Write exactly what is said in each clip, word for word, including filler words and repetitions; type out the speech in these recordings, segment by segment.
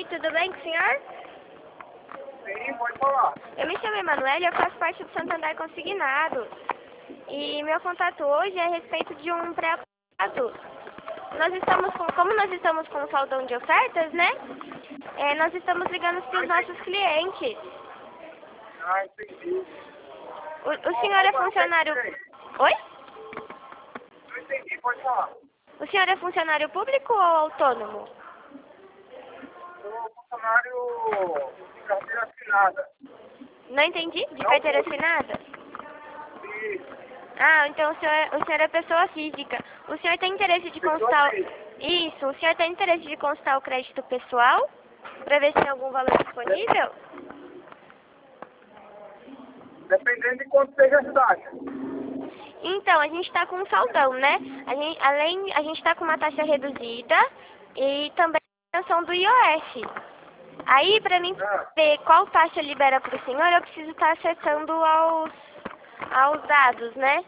tudo bem com o senhor? Sim, pode falar. Eu me chamo Emanuele, eu faço parte do Santander Consignado. E meu contato hoje é a respeito de um pré-contrato. Nós estamos com, como nós estamos com um saldão de ofertas, né? É, nós estamos ligando para os nossos clientes. Ah, entendi. O, o senhor é funcionário... Oi? Não entendi, pode falar. O senhor é funcionário público ou autônomo? Sou funcionário de carteira assinada. Não entendi? De Não carteira público. assinada? Isso. Ah, então o senhor, é- o senhor é pessoa física. O senhor tem interesse de Pessoa constar... física. Isso, o senhor tem interesse de constar o crédito pessoal? Para ver se tem algum valor disponível? Dependendo de quanto seja a taxa. Então, a gente está com um saldão, né? A gente, além, a gente está com uma taxa reduzida e também a manutenção do I O S. Aí, para mim Ah. ver qual taxa libera para o senhor, eu preciso estar acessando aos, aos dados, né?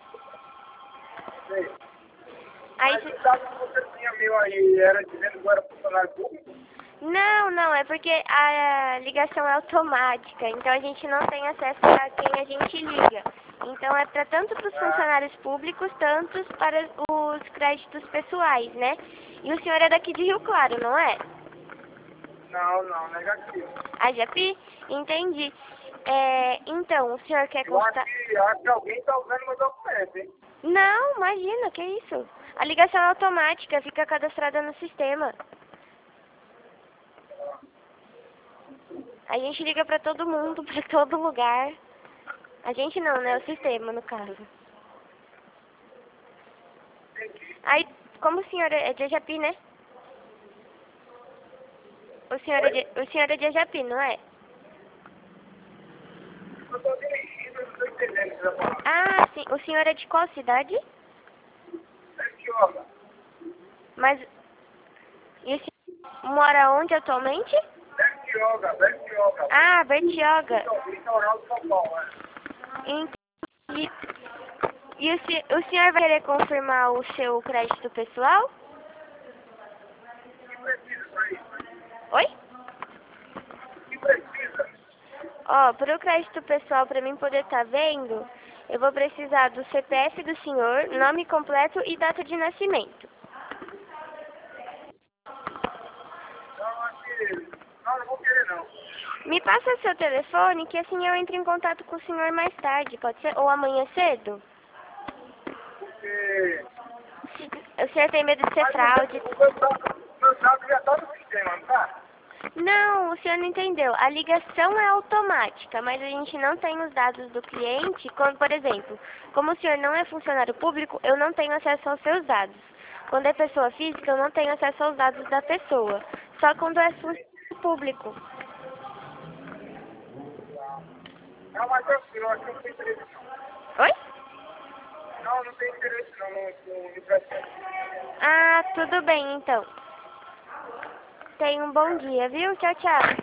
Sim. Aí, Mas se- o dado que você tinha meu aí era dizendo que eu era funcionário público? Não, não, é porque a ligação é automática, então a gente não tem acesso a quem a gente liga. Então é para tanto para os funcionários públicos, tanto para os créditos pessoais, né? E o senhor é daqui de Rio Claro, não é? Não, não, negativo. A Japi? Entendi. É, então, o senhor quer Eu acho constar... que, acho que alguém está usando meu documento, hein? Não, imagina, que isso? A ligação é automática, fica cadastrada no sistema. A gente liga pra todo mundo, pra todo lugar. A gente não, né? O sistema, no caso. Aí, como o senhor é de Ajapi, né? O senhor é de, o senhor é de Ajapi, não é? Eu estou dirigindo, eu não estou entendendo o que você está falando. Ah, sim. O senhor é de qual cidade? Bertioga. Mas... E o senhor mora onde atualmente? Bertioga, Bertioga. Ah, Bertioga. Litoral de São Paulo, né? Entendi. E o, se- o senhor vai querer confirmar o seu crédito pessoal? O que precisa para isso? Oi? O que precisa? Ó, para o crédito pessoal, para mim poder estar vendo, eu vou precisar do C P F do senhor, nome completo e data de nascimento. Não, acho que... Não, não vou querer, não. Me passa seu telefone, que assim eu entro em contato com o senhor mais tarde, pode ser? Ou amanhã cedo? Porque... O senhor tem medo de ser Mas fraude? o meu dado, meu dado já está no sistema, não tá? Não, o senhor não entendeu. A ligação é automática, mas a gente não tem os dados do cliente. Quando, por exemplo, como o senhor não é funcionário público, eu não tenho acesso aos seus dados. Quando é pessoa física, eu não tenho acesso aos dados da pessoa. Só quando é funcionário público. Não, mas tranquilo, eu acho que não tem interesse, não. Oi? Não, não tem interesse, não, no, no empréstimo. Ah, tudo bem então. Tenha um bom dia, viu? Tchau, tchau.